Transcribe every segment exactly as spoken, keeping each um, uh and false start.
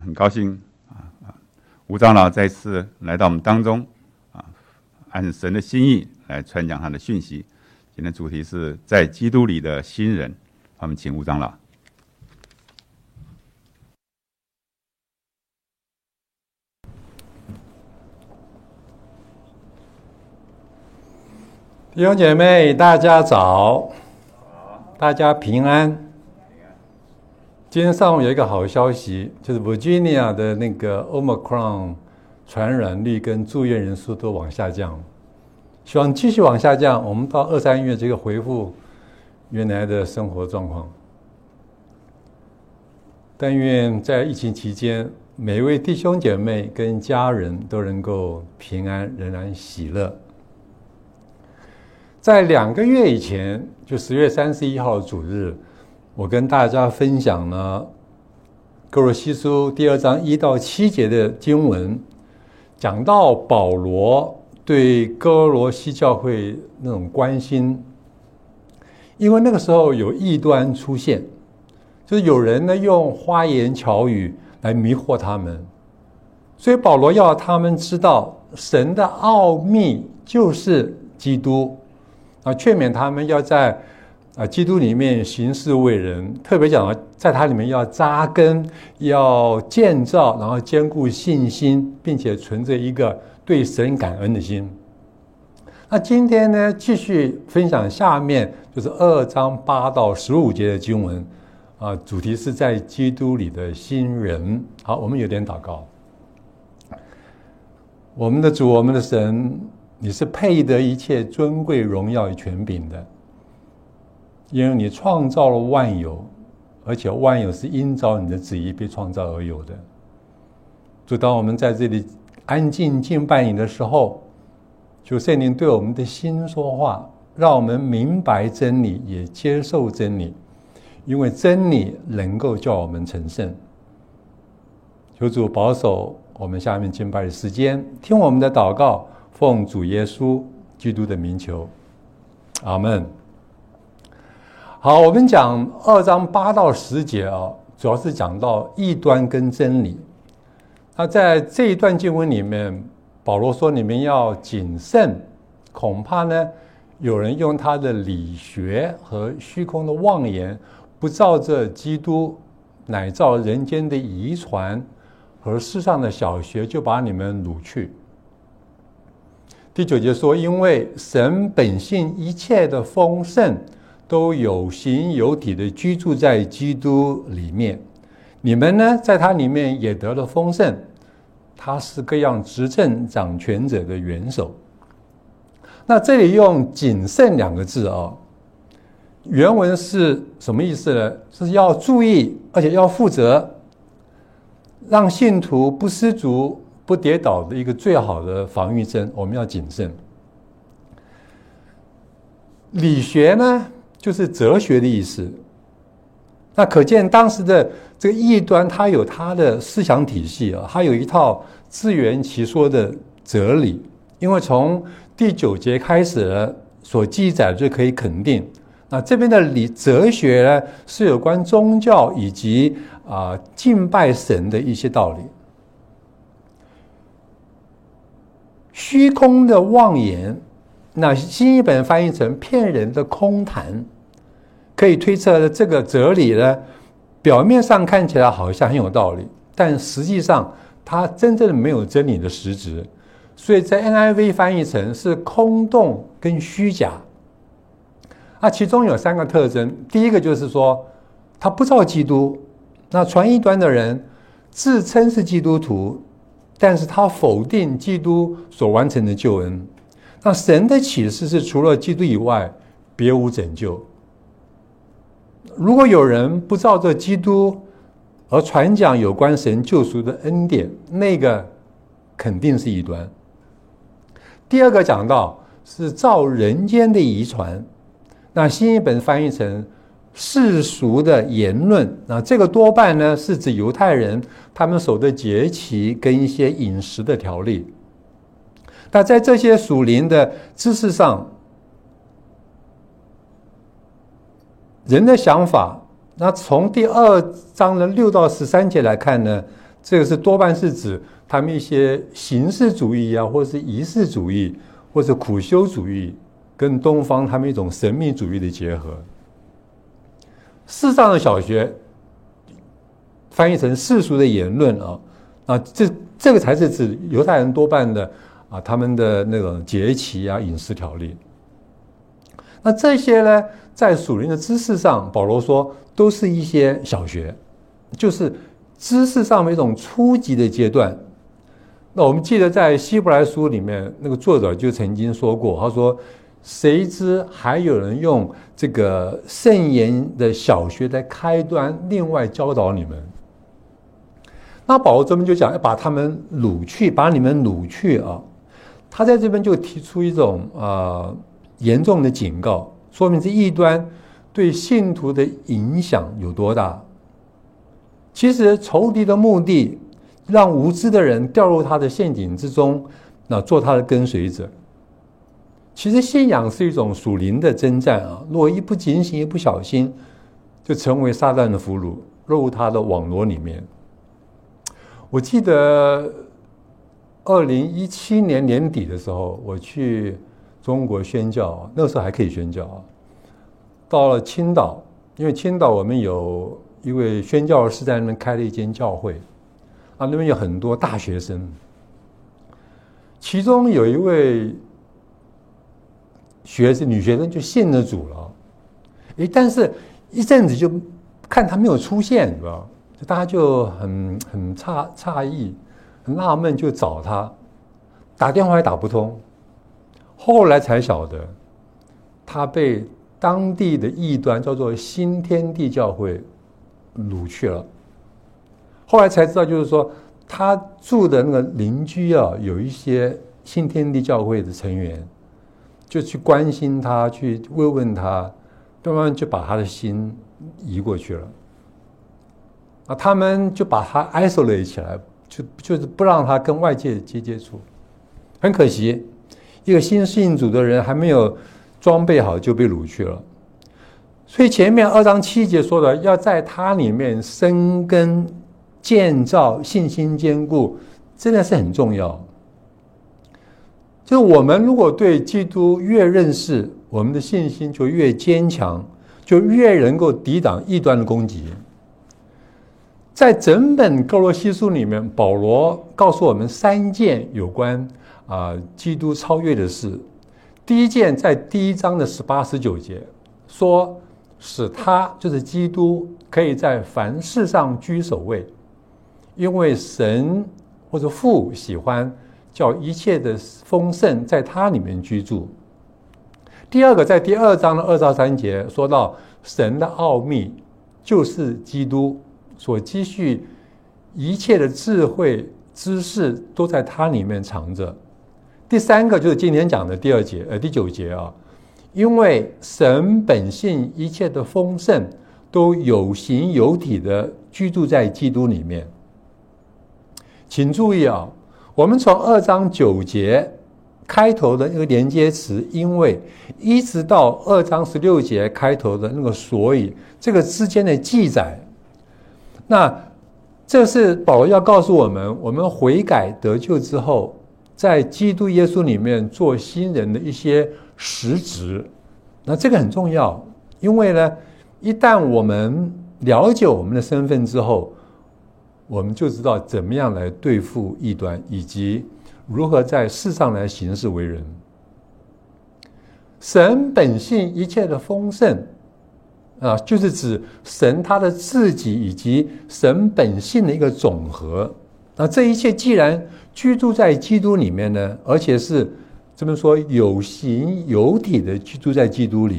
很高兴啊啊，吴长老再次来到我们当中啊，按神的心意来传讲他的讯息。今天主题是在基督里的新人，我们请吴长老。 弟兄姐妹，大家早，大家平安。今天上午有一个好消息，就是 Virginia 的那个 Omicron 传染率跟住院人数都往下降，希望继续往下降，我们到二三月这个恢复原来的生活状况。但愿在疫情期间，每一位弟兄姐妹跟家人都能够平安，仍然喜乐。在两个月以前，就十月三十一号主日，我跟大家分享了哥罗西书第二章一到七节的经文，讲到保罗对哥罗西教会那种关心，因为那个时候有异端出现，就是有人呢用花言巧语来迷惑他们，所以保罗要他们知道神的奥秘就是基督。啊，劝勉他们要在啊基督里面行事为人，特别讲在他里面要扎根，要建造，然后坚固信心，并且存着一个对神感恩的心。那今天呢，继续分享下面就是二章八到十五节的经文，啊，主题是在基督里的新人。好，我们有点祷告。我们的主，我们的神，你是配得一切尊贵荣耀与权柄的，因为你创造了万有，而且万有是因着你的旨意被创造而有的。就当我们在这里安静敬拜你的时候，求圣灵对我们的心说话，让我们明白真理，也接受真理，因为真理能够叫我们成圣。求主保守我们下面敬拜的时间，听我们的祷告，奉主耶稣基督的名求，阿们。好，我们讲二章八到十节啊，主要是讲到异端跟真理。那在这一段经文里面，保罗说你们要谨慎，恐怕呢有人用他的理学和虚空的妄言，不照着基督，乃照人间的遗传和世上的小学，就把你们掳去。第九节说，因为神本性一切的丰盛都有形有体的居住在基督里面，你们呢在他里面也得了丰盛，他是各样执政掌权者的元首。那这里用谨慎两个字啊，原文是什么意思呢？是要注意，而且要负责，让信徒不失足不跌倒的一个最好的防御针，我们要谨慎。理学呢，就是哲学的意思。那可见当时的这个异端，它有它的思想体系啊，它有一套自圆其说的哲理。因为从第九节开始所记载就可以肯定，那这边的理哲学呢，是有关宗教以及啊、呃、敬拜神的一些道理。虚空的妄言，那新译本翻译成骗人的空谈，可以推测的这个哲理呢，表面上看起来好像很有道理，但实际上它真正的没有真理的实质，所以在 N I V 翻译成是空洞跟虚假。那其中有三个特征，第一个就是说他不照基督，那传异端的人自称是基督徒，但是他否定基督所完成的救恩。那神的启示是除了基督以外别无拯救。如果有人不照着基督而传讲有关神救赎的恩典，那个肯定是异端。第二个讲到是照人间的遗传，那新译本翻译成世俗的言论，那这个多半呢是指犹太人他们守的节期跟一些饮食的条例。那在这些属灵的知识上，人的想法，那从第二章的六到十三节来看呢， 这个是多半是指他们一些形式主义啊，或是仪式主义，或是苦修主义，跟东方他们一种神秘主义的结合。世上的小学翻译成世俗的言论啊，啊，这这个才是指犹太人多半的啊，他们的那种节期啊、饮食条例。那这些呢，在属灵的知识上，保罗说都是一些小学，就是知识上的一种初级的阶段。那我们记得在希伯来书里面，那个作者就曾经说过，他说：“谁知还有人用这个圣言的小学的开端，另外教导你们。”那保罗这边就讲要把他们掳去，把你们掳去啊。他在这边就提出一种啊、呃、严重的警告，说明这异端对信徒的影响有多大。其实仇敌的目的，让无知的人掉入他的陷阱之中，那做他的跟随者。其实信仰是一种属灵的征战啊，如果一不警醒、一不小心，就成为撒旦的俘虏，落入他的网罗里面。我记得二零一七年年底的时候，我去中国宣教，那个时候还可以宣教啊。到了青岛，因为青岛我们有一位宣教士在那边开了一间教会，啊，那边有很多大学生，其中有一位学生女学生就信了主了，诶，但是一阵子就看他没有出现，你知道，大家就很很诧诧异，很纳闷，就找他，打电话也打不通，后来才晓得，他被当地的异端叫做新天地教会掳去了。后来才知道，就是说他住的那个邻居啊，有一些新天地教会的成员，就去关心他，去慰问他，慢慢就把他的心移过去了。啊，他们就把他 isolate 起来，就就是不让他跟外界接接触。很可惜，一个新信主的人还没有装备好就被掳去了。所以前面二章七节说的，要在他里面生根建造，信心坚固，真的是很重要。就是我们如果对基督越认识，我们的信心就越坚强，就越能够抵挡异端的攻击。在整本哥罗西书里面，保罗告诉我们三件有关啊、呃、基督超越的事。第一件在第一章的十八、十九节说，使他就是基督可以在凡事上居首位，因为神或者父喜欢叫一切的丰盛在他里面居住。第二个，在第二章的二到三节说到神的奥秘就是基督所积蓄一切的智慧知识都在他里面藏着。第三个就是今天讲的第二节呃第九节啊，因为神本性一切的丰盛都有形有体的居住在基督里面。请注意啊，我们从二章九节开头的那个连接词因为，一直到二章十六节开头的那个所以，这个之间的记载，那这是保罗要告诉我们，我们悔改得救之后，在基督耶稣里面做新人的一些实质。那这个很重要，因为呢，一旦我们了解我们的身份之后，我们就知道怎么样来对付异端，以及如何在世上来行事为人。神本性一切的丰盛啊，就是指神他的自己以及神本性的一个总和。那这一切既然居住在基督里面呢，而且是这么说有形有体的居住在基督里，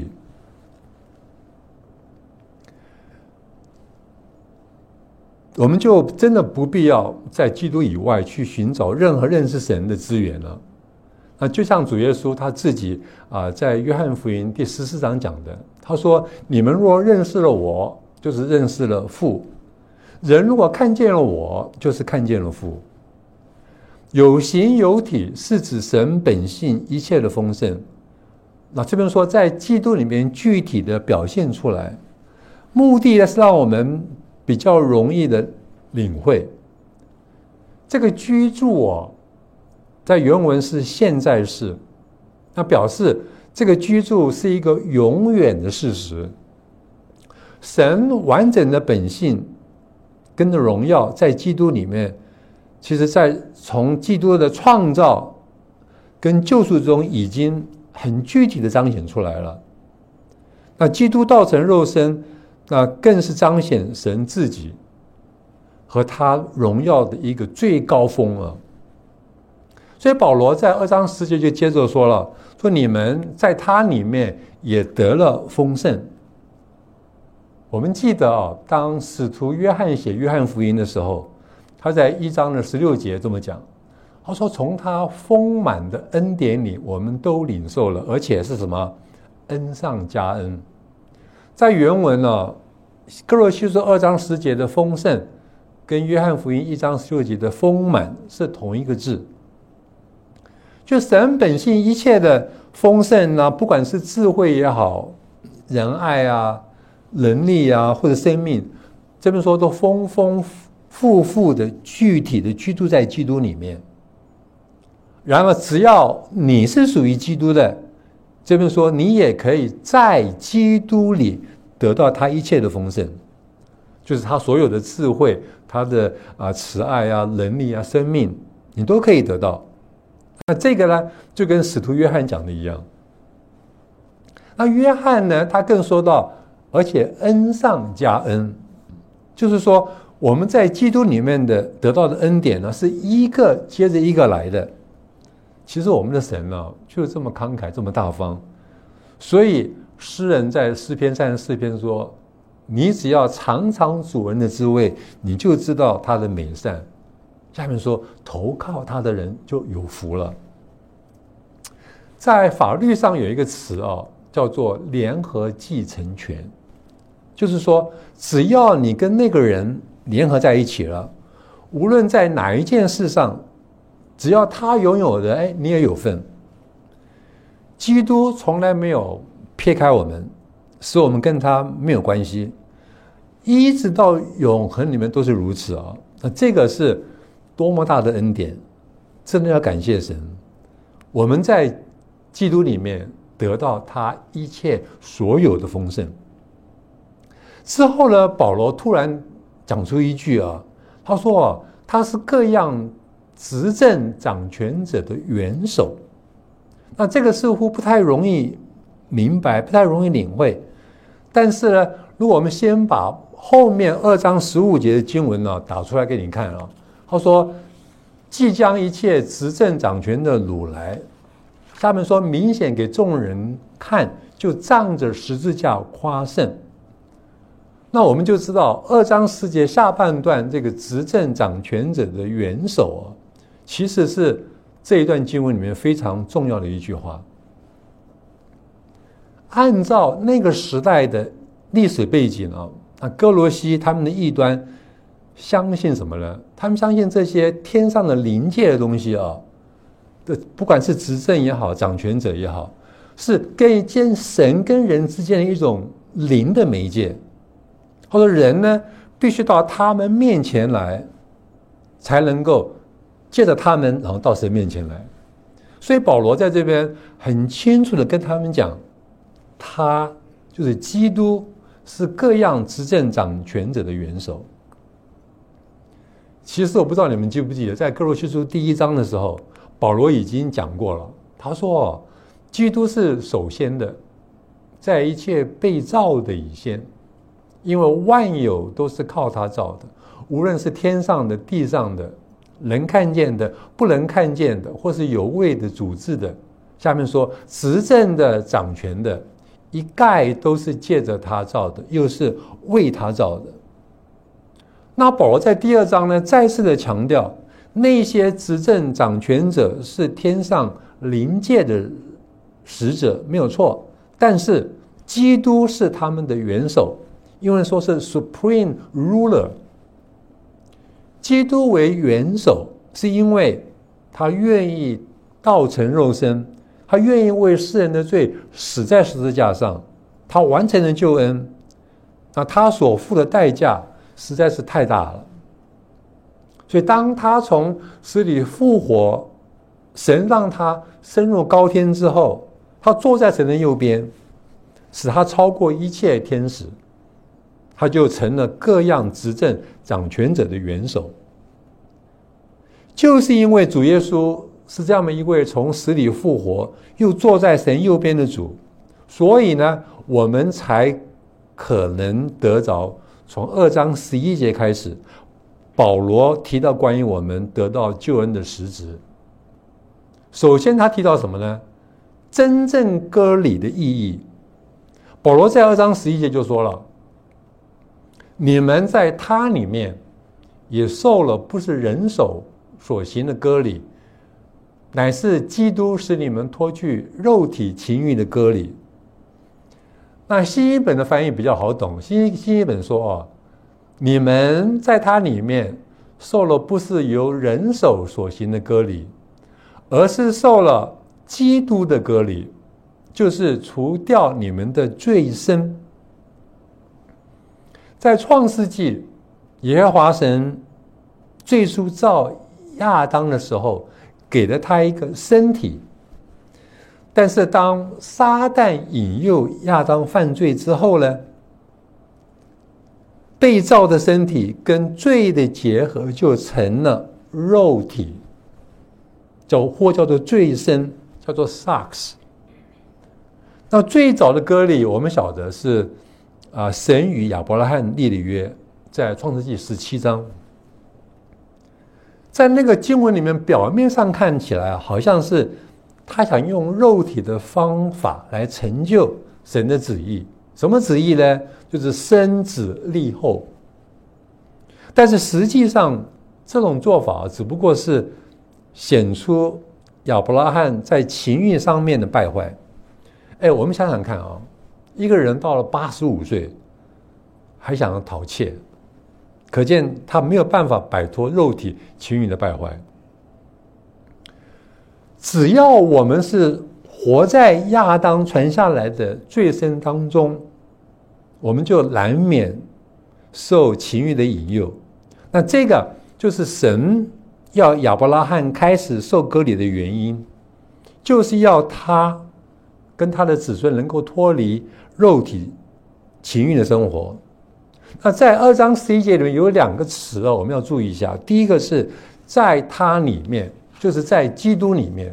我们就真的不必要在基督以外去寻找任何认识神的资源了。那就像主耶稣他自己啊，在约翰福音第十四章讲的，他说：“你们若认识了我，就是认识了父；人如果看见了我，就是看见了父。”有形有体是指神本性一切的丰盛。那这边说，在基督里面具体的表现出来，目的呢是让我们比较容易的领会， 这个居住哦，在原文是现在式，那表示这个居住是一个永远的事实。神完整的本性跟着荣耀在基督里面，其实在从基督的创造跟救赎中已经很具体的彰显出来了。那基督道成肉身，那更是彰显神自己和他荣耀的一个最高峰啊。所以保罗在二章十节就接着说了，说你们在他里面也得了丰盛。我们记得啊，当使徒约翰写约翰福音的时候，他在一章的十六节这么讲，他说从他丰满的恩典里我们都领受了，而且是什么？恩上加恩。在原文呢，哥罗西书二章十节的丰盛跟约翰福音一章十六节的丰满是同一个字，就神本性一切的丰盛呢，不管是智慧也好，仁爱啊，能力啊，或者生命，这边说都丰丰富富的具体的居住在基督里面。然而只要你是属于基督的，这边说你也可以在基督里得到他一切的丰盛，就是他所有的智慧，他的啊慈爱啊，能力啊，生命，你都可以得到。那这个呢，就跟使徒约翰讲的一样。那约翰呢，他更说到，而且恩上加恩，就是说我们在基督里面的得到的恩典呢，是一个接着一个来的。其实我们的神呢，就是这么慷慨，这么大方。所以诗人在诗篇三十四篇说，你只要尝尝主人的滋味，你就知道他的美善。下面说，投靠他的人就有福了。在法律上有一个词哦，叫做联合继承权，就是说只要你跟那个人联合在一起了，无论在哪一件事上，只要他拥有的，哎，你也有份。基督从来没有撇开我们，使我们跟他没有关系，一直到永恒里面都是如此啊！那这个是多么大的恩典，真的要感谢神。我们在基督里面得到他一切所有的丰盛。之后呢，保罗突然讲出一句啊，他说啊，他是各样执政掌权者的元首。那这个似乎不太容易明白，不太容易领会。但是呢，如果我们先把后面二章十五节的经文呢打出来给你看啊，他说，即将一切执政掌权的掳来，下面说明显给众人看，就仗着十字架夸胜。那我们就知道二章十节下半段这个执政掌权者的元首啊，其实是这一段经文里面非常重要的一句话。按照那个时代的历史背景啊，那哥罗西他们的异端相信什么呢？他们相信这些天上的灵界的东西啊，不管是执政也好，掌权者也好，是跟间神跟人之间的一种灵的媒介，或者人呢必须到他们面前来，才能够借着他们然后到神面前来。所以保罗在这边很清楚的跟他们讲，他就是基督，是各样执政掌权者的元首。其实我不知道你们记不记得，在哥罗西书第一章的时候，保罗已经讲过了。他说，基督是首先的，在一切被造的以先，因为万有都是靠他造的，无论是天上的、地上的，能看见的、不能看见的，或是有位的、主治的。下面说，执政的、掌权的，一概都是借着他造的，又是为他造的。那保罗在第二章呢，再次的强调，那些执政掌权者是天上灵界的使者，没有错，但是基督是他们的元首，因为说是 supreme ruler。 基督为元首，是因为他愿意道成肉身，他愿意为世人的罪死在十字架上，他完成了救恩。那他所付的代价实在是太大了。 所以当他从死里复活，神让他升入高天之后，他坐在神的右边，使他超过一切天使，他就成了各样执政掌权者的元首。就是因为主耶稣是这样的一位从死里复活又坐在神右边的主，所以呢，我们才可能得着从二章十一节开始，保罗提到关于我们得到救恩的实质。首先他提到什么呢？真正割礼的意义。保罗在二章十一节就说了，你们在他里面也受了不是人手所行的割礼，乃是基督使你们脱去肉体情欲的割礼。那新译本的翻译比较好懂，新新译本说哦，你们在他里面受了不是由人手所行的割礼，而是受了基督的割礼，就是除掉你们的罪身。在创世纪，耶和华神最初造亚当的时候，给了他一个身体，但是当撒旦引诱亚当犯罪之后呢，被造的身体跟罪的结合就成了肉体，叫或叫做罪身，叫做 sarx。 那最早的割礼我们晓得是啊，神与亚伯拉罕立的约，在创世纪十七章。在那个经文里面，表面上看起来好像是他想用肉体的方法来成就神的旨意。什么旨意呢？就是生子立后。但是实际上这种做法只不过是显出亚伯拉罕在情欲上面的败坏。哎，我们想想看啊，一个人到了八十五岁还想要讨妾，可见他没有办法摆脱肉体情欲的败坏。只要我们是活在亚当传下来的罪身当中，我们就难免受情欲的引诱。那这个就是神要亚伯拉罕开始受割礼的原因，就是要他跟他的子孙能够脱离肉体情欲的生活。那在二章十一节里面有两个词哦，我们要注意一下。第一个是在他里面，就是在基督里面。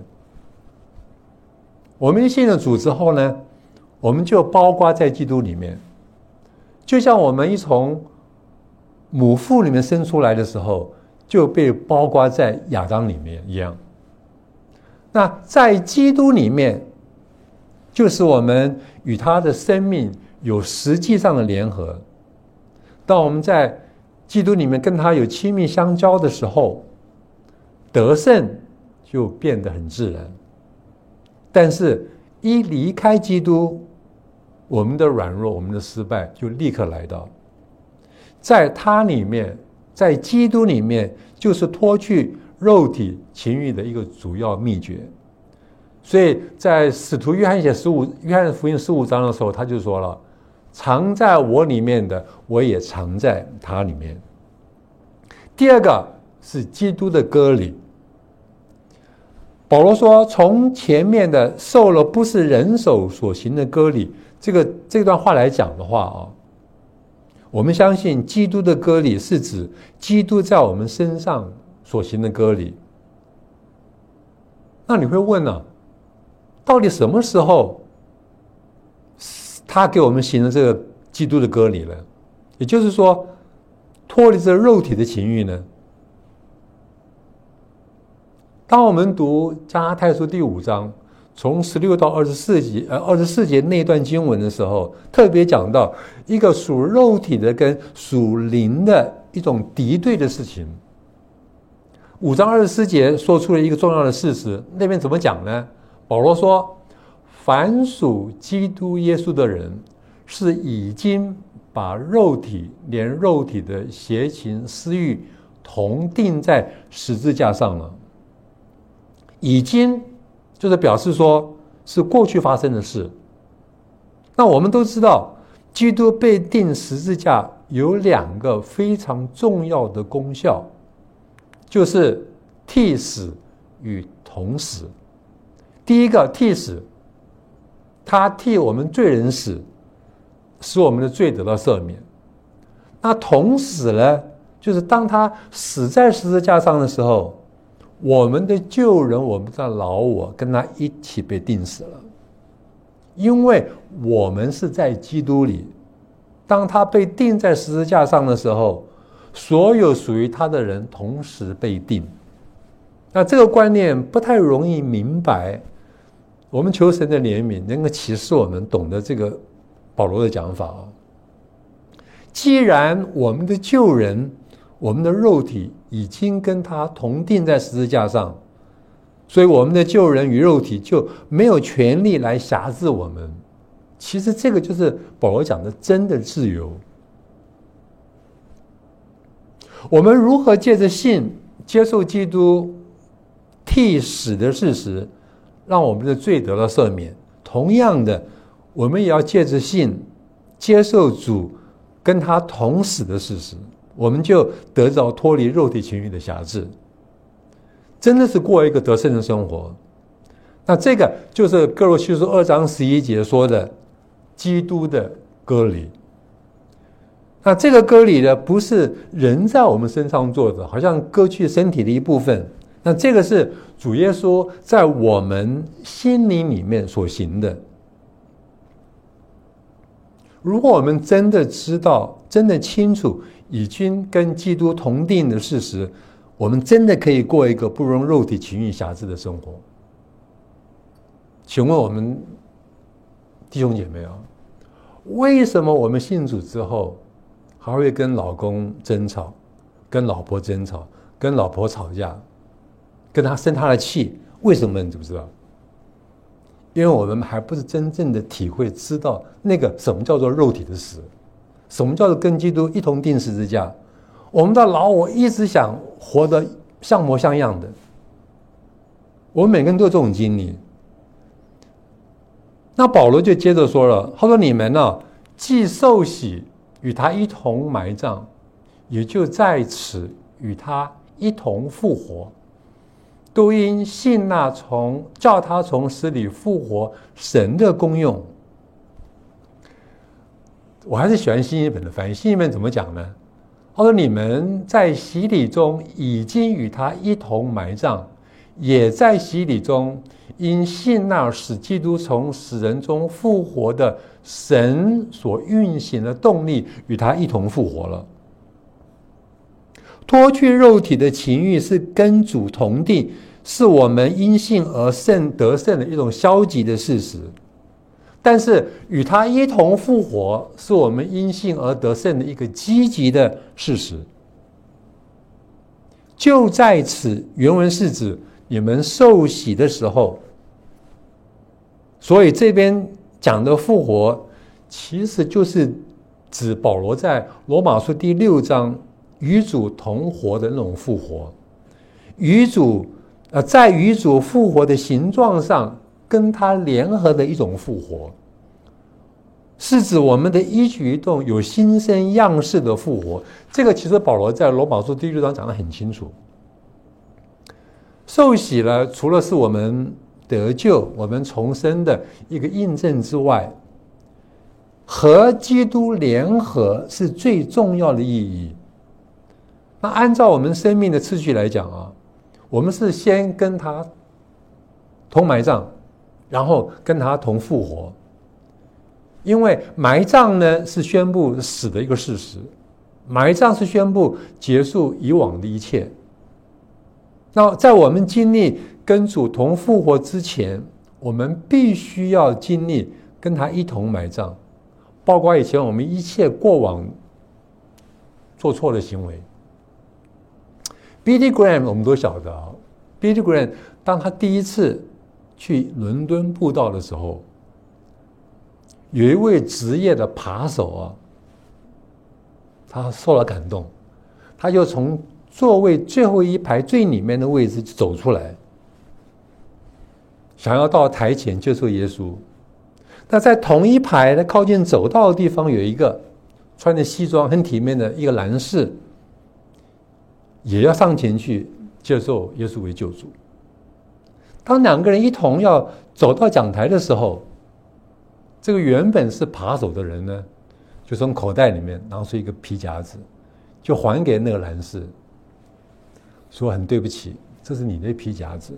我们信了主之后呢，我们就包括在基督里面，就像我们一从母腹里面生出来的时候就被包括在亚当里面一样。那在基督里面，就是我们与他的生命有实际上的联合。当我们在基督里面跟他有亲密相交的时候，得胜就变得很自然。但是一离开基督，我们的软弱，我们的失败就立刻来到。在他里面，在基督里面，就是脱去肉体情欲的一个主要秘诀。所以在使徒约翰写十五约翰福音十五章的时候，他就说了，藏在我里面的，我也藏在他里面。第二个是基督的割礼。保罗说，从前面的受了不是人手所行的割礼，这个这段话来讲的话啊，我们相信基督的割礼是指基督在我们身上所行的割礼。那你会问呢、啊，到底什么时候他给我们行了这个基督的割礼了？也就是说，脱离这肉体的情欲呢？当我们读加拉太书第五章，从十六到二十四节，呃，二十四节那段经文的时候，特别讲到一个属肉体的跟属灵的一种敌对的事情。五章二十四节说出了一个重要的事实，那边怎么讲呢？保罗说，凡属基督耶稣的人，是已经把肉体连肉体的邪情私欲同钉在十字架上了。已经就是表示说是过去发生的事。那我们都知道，基督被钉十字架有两个非常重要的功效。 就是替死与同死。第一个替死，他替我们罪人死，使我们的罪得到赦免。那同死呢，就是当他死在十字架上的时候，我们的旧人，我们的老我跟他一起被钉死了。因为我们是在基督里，当他被钉在十字架上的时候，所有属于他的人同时被钉。那这个观念不太容易明白，我们求神的怜悯能够启示我们懂得这个保罗的讲法啊。既然我们的旧人，我们的肉体已经跟他同钉在十字架上，所以我们的旧人与肉体就没有权利来辖制我们。其实这个就是保罗讲的真的自由。我们如何借着信接受基督替死的事实，让我们的罪得到赦免？同样的，我们也要借着信接受主跟他同死的事实，我们就得到脱离肉体情欲的辖制，真的是过一个得胜的生活。那这个就是哥罗西书二章十一节说的基督的割礼。那这个割礼呢，不是人在我们身上做的，好像割去身体的一部分。那这个是主耶稣在我们心灵里面所行的。如果我们真的知道，真的清楚已经跟基督同定的事实，我们真的可以过一个不容肉体情欲辖制的生活。请问我们弟兄姐妹啊，为什么我们信主之后还会跟老公争吵，跟老婆争吵，跟老婆吵架，跟他生他的气？为什么你知不知道？因为我们还不是真正的体会知道那个什么叫做肉体的死，什么叫做跟基督一同钉十字架。我们的老我一直想活得像模像样的，我们每个人都有这种经历。那保罗就接着说了，他说你们呢、啊，既受洗与他一同埋葬，也就在此与他一同复活，都因信那从叫他从死里复活神的功用。我还是喜欢新译本的翻译。新译本怎么讲呢？他说你们在洗礼中已经与他一同埋葬，也在洗礼中因信那使基督从死人中复活的神所运行的动力，与他一同复活了。脱去肉体的情欲是跟主同定，是我们因信而胜得胜的一种消极的事实。但是与他一同复活，是我们因信而得胜的一个积极的事实。就在此，原文是指你们受洗的时候，所以这边讲的复活，其实就是指保罗在罗马书第六章与主同活的那种复活，与主呃，在与主复活的形状上跟他联合的一种复活，是指我们的一举一动有新生样式的复活。这个其实保罗在罗马书第六章讲得很清楚。受洗呢，除了是我们得救、我们重生的一个印证之外，和基督联合是最重要的意义。那按照我们生命的次序来讲啊，我们是先跟他同埋葬，然后跟他同复活。因为埋葬呢是宣布死的一个事实，埋葬是宣布结束以往的一切。那在我们经历跟主同复活之前，我们必须要经历跟他一同埋葬，包括以前我们一切过往做错的行为。Billy Graham 我们都晓得啊 ，Billy Graham 当他第一次去伦敦布道的时候，有一位职业的扒手啊，他受了感动，他就从座位最后一排最里面的位置走出来，想要到台前接受耶稣。那在同一排的靠近走道的地方，有一个穿着西装很体面的一个男士，也要上前去接受耶稣为救主。当两个人一同要走到讲台的时候，这个原本是扒手的人呢，就从口袋里面拿出一个皮夹子，就还给那个男士，说很对不起，这是你的皮夹子，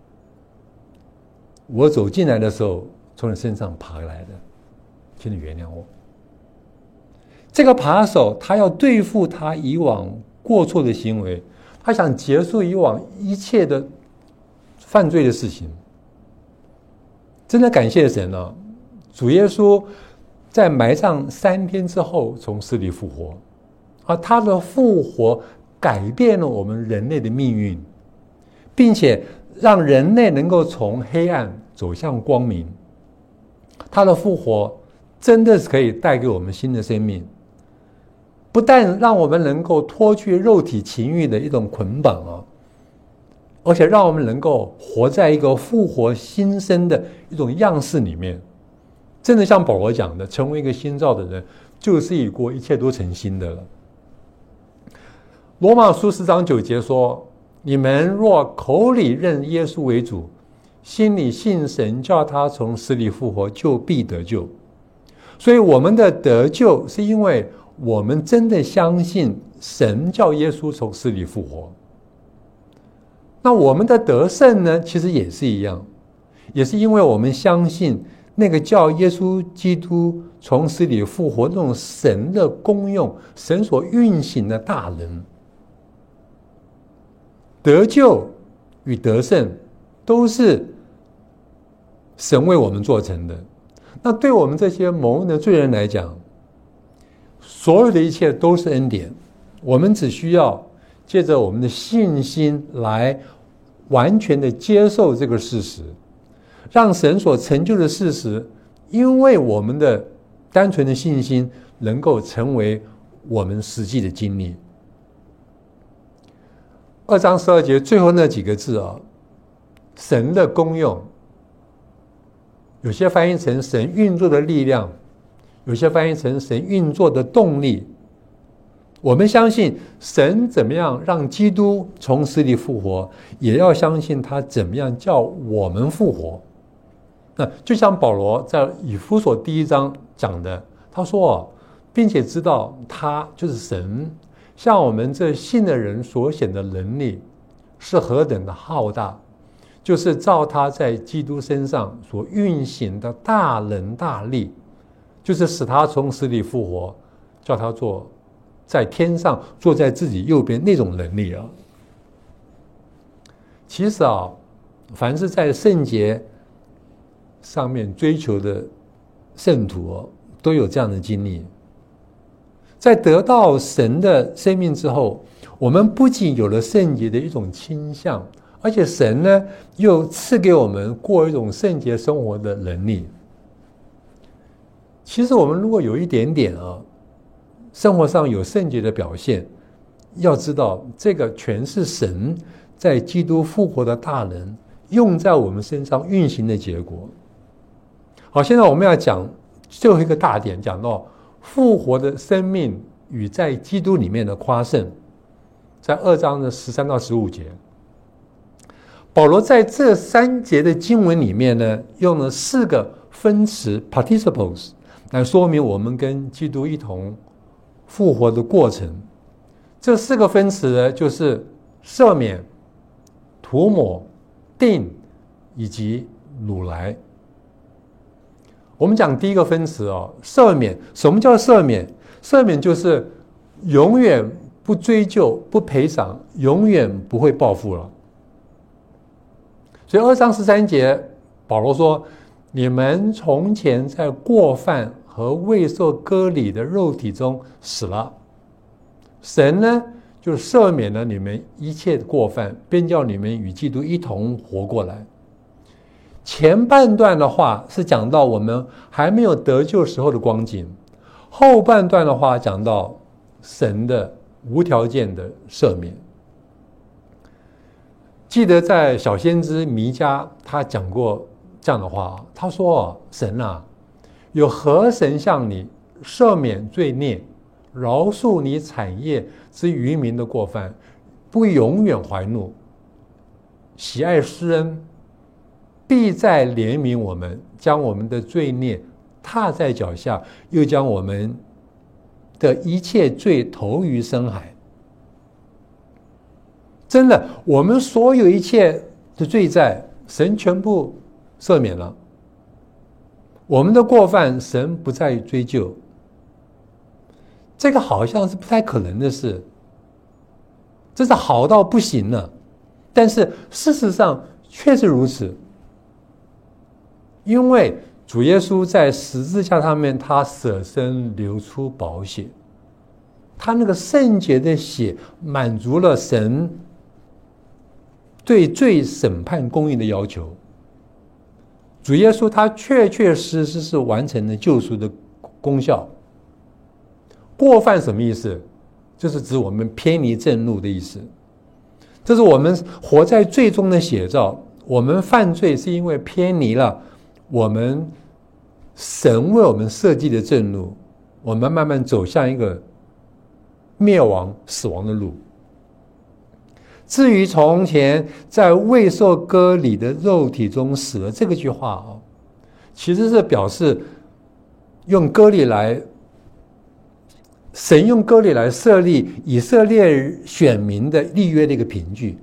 我走进来的时候从你身上爬来的，请你原谅我。这个扒手他要对付他以往过错的行为，他想结束以往一切的犯罪的事情。真的感谢神啊，主耶稣在埋葬三天之后从死里复活，而他的复活改变了我们人类的命运，并且让人类能够从黑暗走向光明。他的复活真的是可以带给我们新的生命，不但让我们能够脱去肉体情欲的一种捆绑啊，而且让我们能够活在一个复活新生的一种样式里面。真的像保罗讲的，成为一个新造的人，就是已过一切都成新的了。罗马书四章九节说，你们若口里认耶稣为主，心里信神叫他从死里复活，就必得救。所以我们的得救是因为我们真的相信神叫耶稣从死里复活。那我们的得胜呢，其实也是一样，也是因为我们相信那个叫耶稣基督从死里复活那种神的功用，神所运行的大能。得救与得胜都是神为我们做成的。那对我们这些蒙恩的罪人来讲，所有的一切都是恩典，我们只需要借着我们的信心来完全的接受这个事实，让神所成就的事实，因为我们的单纯的信心能够成为我们实际的经历。二章十二节最后那几个字啊，神的功用，有些翻译成神运作的力量，有些翻译成神运作的动力。我们相信神怎么样让基督从死里复活，也要相信他怎么样叫我们复活。那就像保罗在以弗所第一章讲的，他说，并且知道他就是神向我们这信的人所显的能力是何等的浩大，就是照他在基督身上所运行的大能大力，就是使他从死里复活，叫他做在天上坐在自己右边那种能力啊。其实啊，凡是在圣洁上面追求的圣徒哦，都有这样的经历。在得到神的生命之后，我们不仅有了圣洁的一种倾向，而且神呢又赐给我们过一种圣洁生活的能力。其实我们如果有一点点啊，生活上有圣洁的表现，要知道这个全是神在基督复活的大能用在我们身上运行的结果。好，现在我们要讲最后一个大点，讲到复活的生命与在基督里面的夸胜，在二章的十三到十五节。保罗在这三节的经文里面呢，用了四个分词 participles 来说明我们跟基督一同复活的过程。这四个分词呢，就是赦免、涂抹、定以及掳来。我们讲第一个分词哦，赦免。什么叫赦免？赦免就是永远不追究、不赔偿，永远不会报复了。所以二章十三节，保罗说：“你们从前在过犯和未受割礼的肉体中死了，神呢就赦免了你们一切的过犯，便叫你们与基督一同活过来。”前半段的话是讲到我们还没有得救时候的光景，后半段的话讲到神的无条件的赦免。记得在小先知弥迦他讲过这样的话，他说：“神啊，有何神向你赦免罪孽，饶恕你产业之渔民的过犯，不永远怀怒， 喜爱施恩，必再怜悯我们，将我们的罪孽踏在脚下，又将我们的一切罪投于深海。真的，我们所有一切的罪债，神全部赦免了。我们的过犯，神不再追究。这个好像是不太可能的事，这是好到不行了。但是事实上确实如此，因为主耶稣在十字架上面，他舍身流出宝血，他那个圣洁的血满足了神对罪审判公义的要求。主耶稣他确确实实是完成了救赎的功效。过犯什么意思？就是指我们偏离正路的意思。这是我们活在罪中的写照。我们犯罪是因为偏离了我们神为我们设计的正路，我们慢慢走向一个灭亡死亡的路。至于从前在未受割礼的肉体中死了，这个句话啊，其实是表示用割礼来神用割礼来设立以色列选民的立约的一个凭据。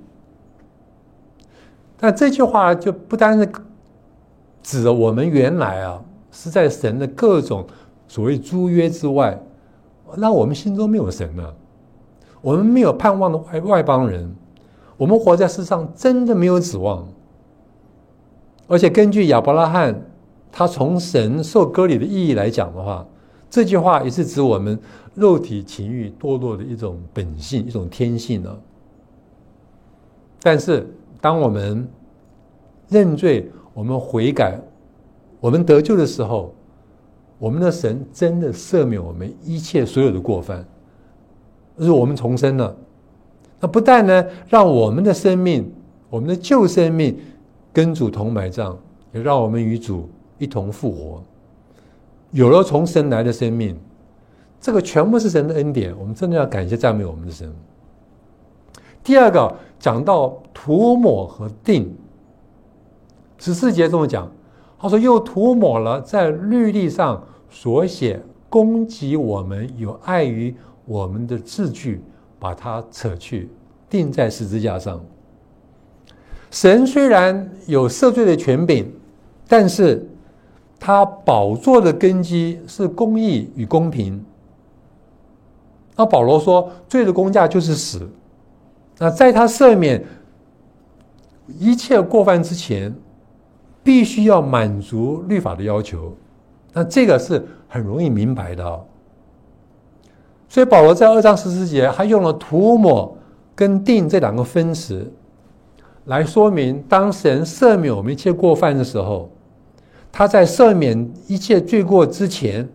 但这句话就不单是指我们原来啊是在神的各种所谓诸约之外，那我们心中没有神了，我们没有盼望的外外邦人，我们活在世上真的没有指望。而且根据亚伯拉罕他从神受割礼的意义来讲的话，这句话也是指我们肉体情欲堕落的一种本性，一种天性呢。但是当我们认罪，我们悔改，我们得救的时候，我们的神真的赦免我们一切所有的过犯，就是我们重生了。那不但呢让我们的生命，我们的旧生命跟主同埋葬，也让我们与主一同复活，有了从神来的生命。这个全部是神的恩典，我们真的要感谢赞美我们的神。第二个讲到涂抹和定，十四节这么讲，他说又涂抹了在律例上所写攻击我们有碍于我们的字句，把它扯去钉在十字架上。神虽然有赦罪的权柄，但是他宝座的根基是公义与公平。那保罗说罪的工价就是死，那在他赦免一切过犯之前，必须要满足律法的要求，那这个是很容易明白的哦。所以保罗在二章十四节还用了涂抹跟定这两个分词来说明，当神赦免我们一切过犯的时候，他在赦免一切罪过之前，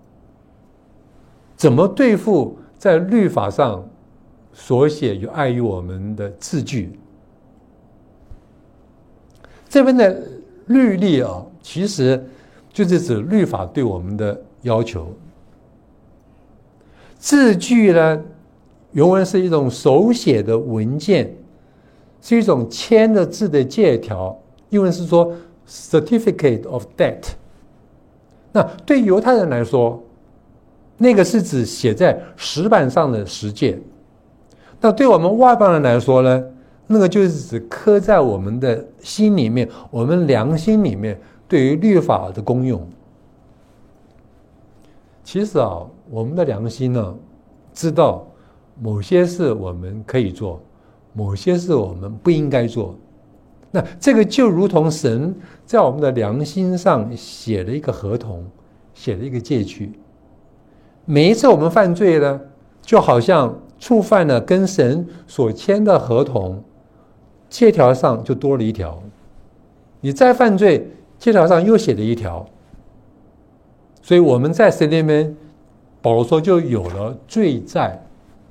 怎么对付在律法上所写有碍于我们的字句。这边的律例啊，其实就是指律法对我们的要求。字句呢，原文是一种手写的文件，是一种签的字的借条，英文是说 certificate of debt。 那对犹太人来说，那个是指写在石板上的十诫。那对我们外邦人来说呢，那个就是指刻在我们的心里面，我们良心里面对于律法的功用。其实啊，我们的良心呢，知道某些事我们可以做，某些事我们不应该做。那这个就如同神在我们的良心上写了一个合同，写了一个诫据。每一次我们犯罪呢，就好像触犯了跟神所签的合同，借条上就多了一条。你再犯罪，借条上又写了一条。所以我们在神那边，保罗说就有了罪债。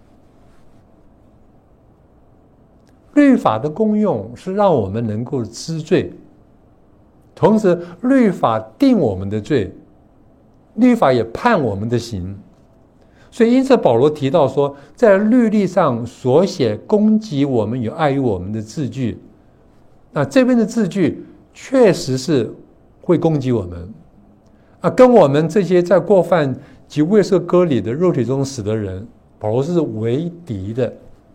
律法的功用是让我们能够知罪，同时律法定我们的罪，律法也判我们的刑。所以因此保罗提到说，在律例上所写攻击我们有碍于我们的字句， 那这边的字句确实是会攻击我们啊，跟我们这些在过犯及未受割礼的肉体中死的人，保罗是为敌的，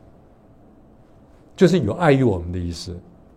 就是有碍于我们的意思。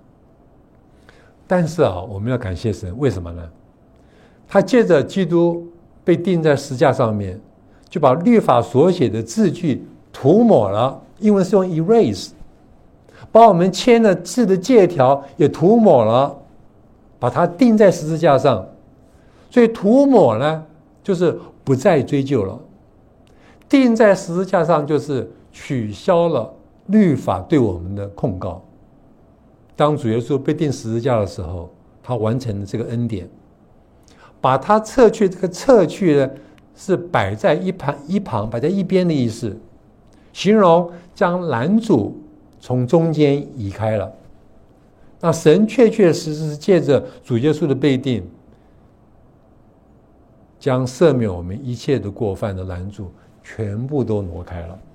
但是啊，我们要感谢神，为什么呢？他借着基督被钉在十字架上面，就把律法所写的字句涂抹了，英文是用 erase， 把我们签了字的借条也涂抹了，把它钉在十字架上。所以涂抹呢，就是不再追究了；钉在十字架上，就是取消了律法对我们的控告。当主耶稣被钉十字架的时候，他完成了这个恩典，把它撤去。这个撤去呢，是摆在一旁一旁摆在一边的意思，形容将拦阻从中间移开了。那神确确实实是借着主耶稣的被钉，将赦免我们一切的过犯的拦阻全部都挪开了。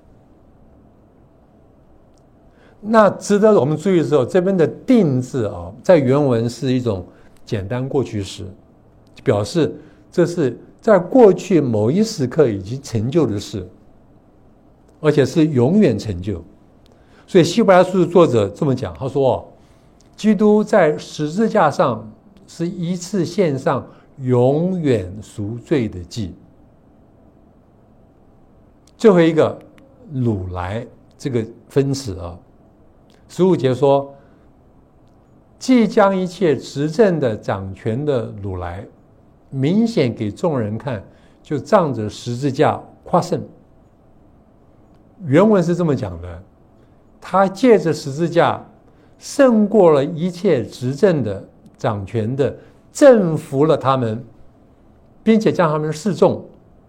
那值得我们注意的时候，这边的定字啊，在原文是一种简单过去式，表示这是在过去某一时刻已经成就的事，而且是永远成就。所以希伯来书的作者这么讲，他说基督在十字架上是一次献上永远赎罪的祭。最后一个掳来这个分词啊，十五节说，既将一切执政的掌权的掳来，明显给众人看，就仗着十字架夸胜。原文是这么讲的，他借着十字架胜过了一切执政的掌权的，征服了他们，并且将他们示众。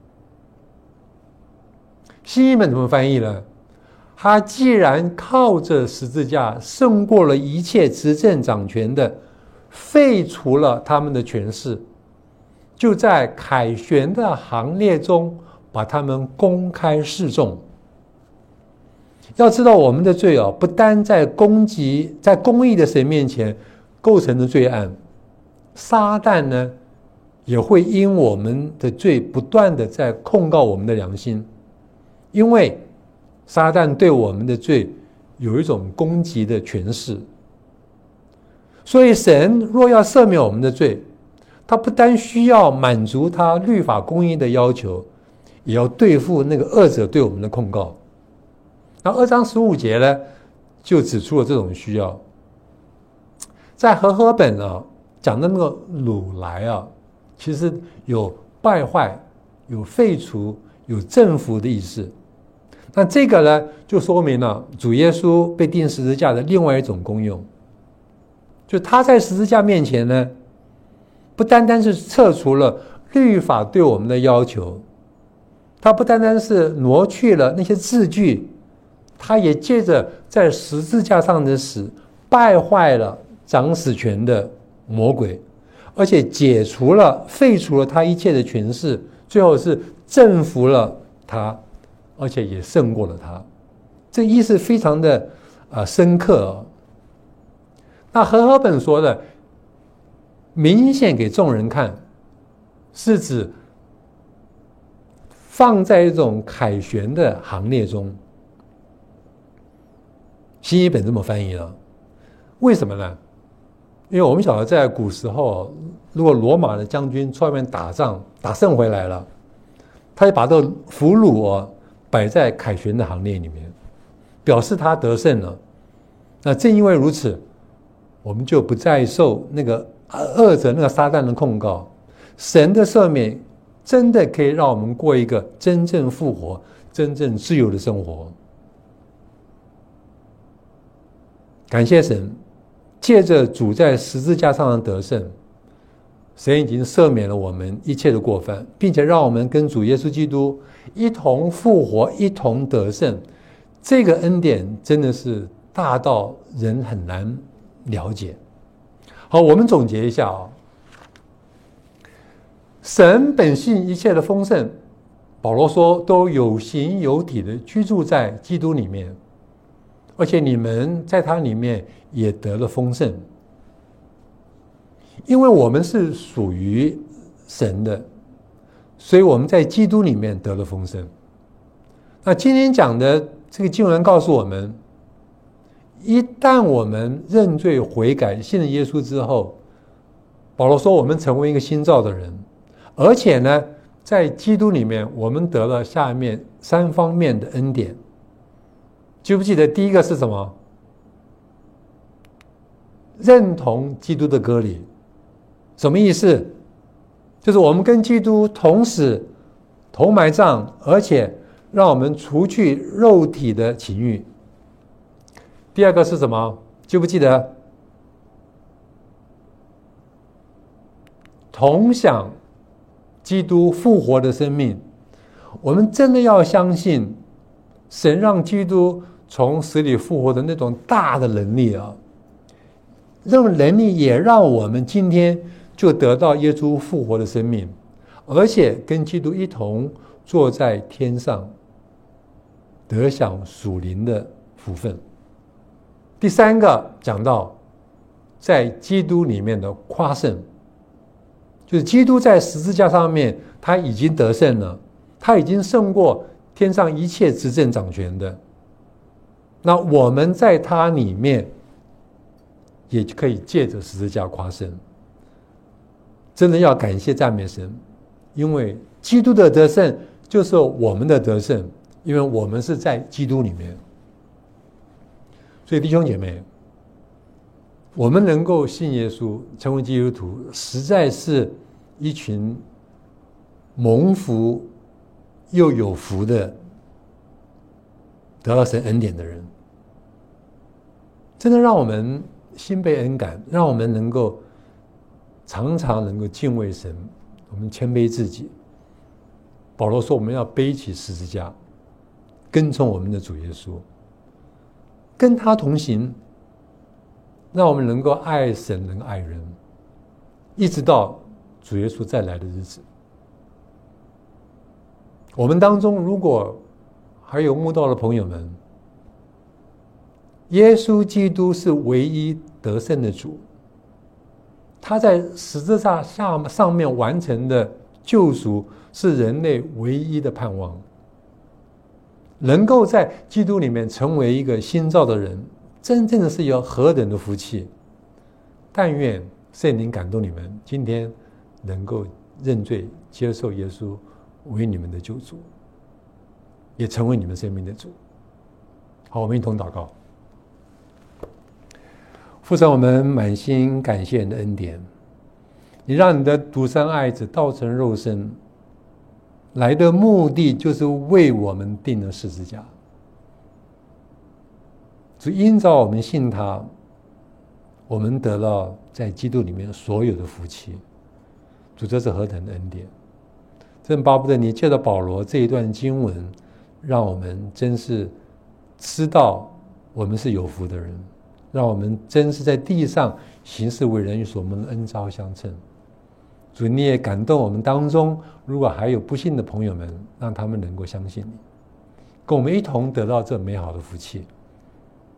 新译本怎么翻译呢？他既然靠着十字架胜过了一切执政掌权的，废除了他们的权势，就在凯旋的行列中把他们公开示众。要知道我们的罪啊，不单在攻击在公义的神面前构成的罪案，撒旦呢也会因我们的罪不断的在控告我们的良心，因为撒旦对我们的罪有一种攻击的权势。所以神若要赦免我们的罪，他不单需要满足他律法公义的要求，也要对付那个恶者对我们的控告。那二章十五节呢，就指出了这种需要。在和合本啊讲的那个掳来啊，其实有败坏、有废除、有征服的意思。那这个呢，就说明了主耶稣被钉十字架的另外一种功用，就他在十字架面前呢，不单单是撤除了律法对我们的要求，他不单单是挪去了那些字句，他也借着在十字架上的死败坏了掌死权的魔鬼，而且解除了废除了他一切的权势，最后是征服了他，而且也胜过了他。这意思非常的、呃、深刻、哦、那和合本说的明显给众人看，是指放在一种凯旋的行列中。新译本这么翻译了，为什么呢？因为我们晓得在古时候，如果罗马的将军出外面打仗打胜回来了，他就把这个俘虏哦摆在凯旋的行列里面，表示他得胜了。那正因为如此，我们就不再受那个恶者那个撒旦的控告，神的赦免真的可以让我们过一个真正复活、真正自由的生活。感谢神，借着主在十字架上的得胜，神已经赦免了我们一切的过犯，并且让我们跟主耶稣基督一同复活，一同得胜。这个恩典真的是大到人很难了解。好，我们总结一下啊，神本性一切的丰盛，保罗说都有形有体的居住在基督里面，而且你们在他里面也得了丰盛。 因为我们是属于神的，所以我们在基督里面得了丰盛。那今天讲的这个经文告诉我们，一旦我们认罪悔改信了耶稣之后，保罗说我们成为一个新造的人，而且呢在基督里面我们得了下面三方面的恩典。记不记得第一个是什么？认同基督的割礼。什么意思？就是我们跟基督同死同埋葬，而且让我们除去肉体的情欲。第二个是什么？记不记得？同享基督复活的生命。我们真的要相信神让基督从死里复活的那种大的能力啊，这种能力也让我们今天就得到耶稣复活的生命，而且跟基督一同坐在天上，得享属灵的福分。第三个讲到在基督里面的夸胜，就是基督在十字架上面他已经得胜了，他已经胜过天上一切执政掌权的，那我们在他里面也可以借着十字架夸胜。真的要感谢赞美神，因为基督的得胜就是我们的得胜，因为我们是在基督里面。所以弟兄姐妹，我们能够信耶稣成为基督徒，实在是一群蒙福又有福的得到神恩典的人，真的让我们心被恩感，让我们能够常常能够敬畏神，我们谦卑自己。保罗说我们要背起十字架，跟从我们的主耶稣，跟他同行，让我们能够爱神能爱人，一直到主耶稣再来的日子。我们当中如果还有慕道的朋友们，耶稣基督是唯一得胜的主，他在十字架下上面完成的救赎是人类唯一的盼望。能够在基督里面成为一个新造的人，真正的是有何等的福气。但愿圣灵感动你们，今天能够认罪接受耶稣为你们的救主，也成为你们生命的主。好，我们一同祷告。父神，我们满心感谢你的恩典，你让你的独生爱子道成肉身，来的目的就是为我们定了十字架。主，因着我们信他，我们得了在基督里面所有的福气。主，这是何等的恩典！真巴不得你借着保罗这一段经文，让我们真是知道我们是有福的人，让我们真是在地上行事为人与所蒙的恩召相称。主，你也感动我们当中如果还有不信的朋友们，让他们能够相信你，跟我们一同得到这美好的福气。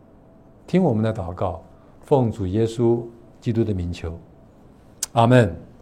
听我们的祷告，奉主耶稣基督的名求，阿们。